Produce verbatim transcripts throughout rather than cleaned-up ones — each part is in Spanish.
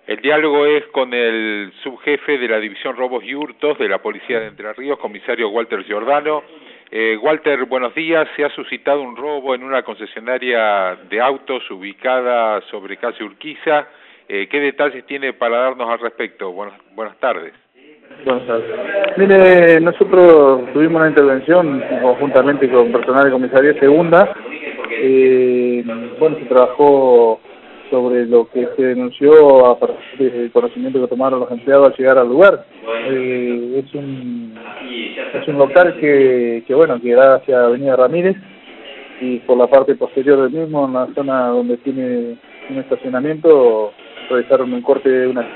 El diálogo es con el subjefe de la División Robos y Hurtos de la Policía de Entre Ríos, comisario Walter Giordano. Eh, Walter, buenos días. Se ha suscitado un robo en una concesionaria de autos ubicada sobre calle Urquiza. Eh, ¿Qué detalles tiene para darnos al respecto? Buenas, buenas tardes. Buenas tardes. Mire, nosotros tuvimos una intervención conjuntamente con personal de comisaría segunda. Eh, bueno, se trabajó sobre lo que se denunció a partir del conocimiento que tomaron los empleados al llegar al lugar. Eh, es un es un local que, que bueno, que da hacia Avenida Ramírez, y por la parte posterior del mismo, en la zona donde tiene un estacionamiento, realizaron un corte de una...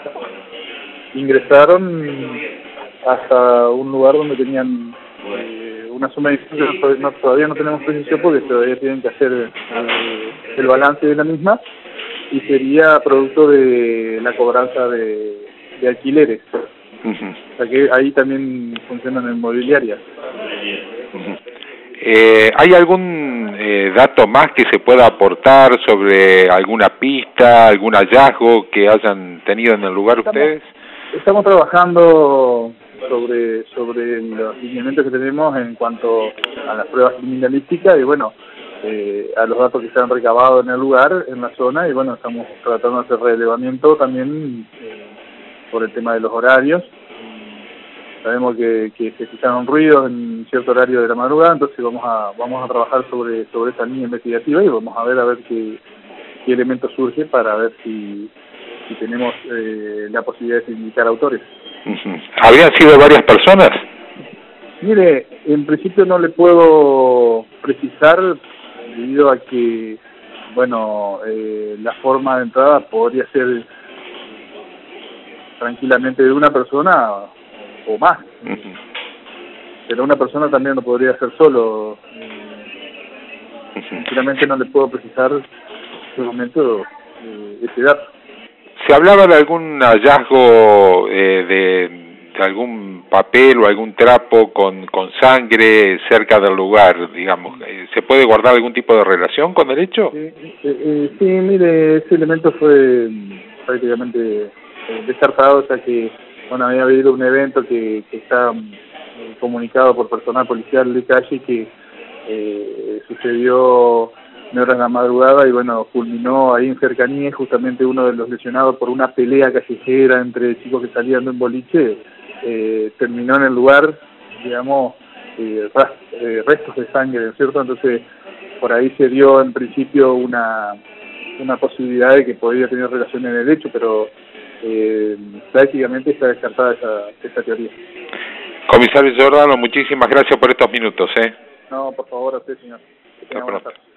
Ingresaron hasta un lugar donde tenían eh, una suma de dinero. No, todavía no tenemos precisión porque todavía tienen que hacer eh, el balance de la misma, y sería producto de la cobranza de, de alquileres. Uh-huh. O sea que ahí también funcionan en inmobiliarias. Uh-huh. Eh, ¿Hay algún eh, dato más que se pueda aportar sobre alguna pista, algún hallazgo que hayan tenido en el lugar estamos, ustedes? Estamos trabajando sobre sobre los lineamientos que tenemos en cuanto a las pruebas criminalísticas y bueno, eh, a los datos que se han recabado en el lugar, en la zona, y bueno, estamos tratando de hacer relevamiento también eh, por el tema de los horarios. Sabemos que, que se escucharon ruidos en cierto horario de la madrugada, entonces vamos a vamos a trabajar sobre sobre esa línea investigativa y vamos a ver a ver qué, qué elemento surge para ver si, si tenemos eh, la posibilidad de indicar autores. Uh-huh. ¿Habrían sido varias personas? Mire, en principio no le puedo precisar debido a que, bueno, eh, la forma de entrada podría ser tranquilamente de una persona o más. Uh-huh. Pero una persona también lo podría hacer solo. Uh-huh. Sinceramente no le puedo precisar en este momento eh, ese dato. ¿Se hablaba de algún hallazgo eh, de, de algún papel o algún trapo con, con sangre cerca del lugar, digamos? ¿Se puede guardar algún tipo de relación con el hecho? Sí, eh, eh, sí mire, ese elemento fue prácticamente eh, descartado, o sea que bueno, había habido un evento que, que está eh, comunicado por personal policial de calle que eh, sucedió en horas de la madrugada y bueno, culminó ahí en cercanía. Justamente uno de los lesionados por una pelea callejera entre chicos que salían de un boliche eh, terminó en el lugar, digamos, eh, rast, eh, restos de sangre, ¿cierto? Entonces por ahí se dio en principio una una posibilidad de que podría tener relación en el hecho, pero eh, prácticamente está descartada esa, esa teoría. Comisario Giordano, muchísimas gracias por estos minutos, ¿eh? No, por favor, a usted, señor. Hasta pronto.